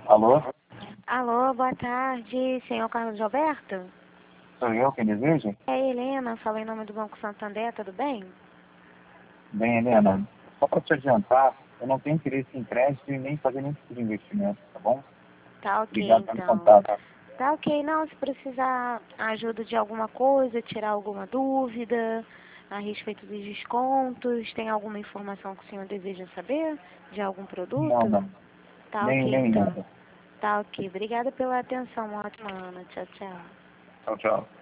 Alô? Alô, boa tarde, senhor Carlos Alberto? Sou eu quem deseja? É a Helena, fala em nome do Banco Santander, tudo bem? Bem, Helena, só para te adiantar, eu não tenho interesse em crédito e nem fazer nenhum tipo de investimento, tá bom? Tá ok, Obrigado pelo então. contato. Tá ok, não, se precisar ajuda de alguma coisa, tirar alguma dúvida a respeito dos descontos, tem alguma informação que o senhor deseja saber de algum Não, produto? não. Tá Nem, ok, nem então. nada. Tá ok, obrigada pela atenção, uma ótima ano, tchau, tchau. Tchau, tchau.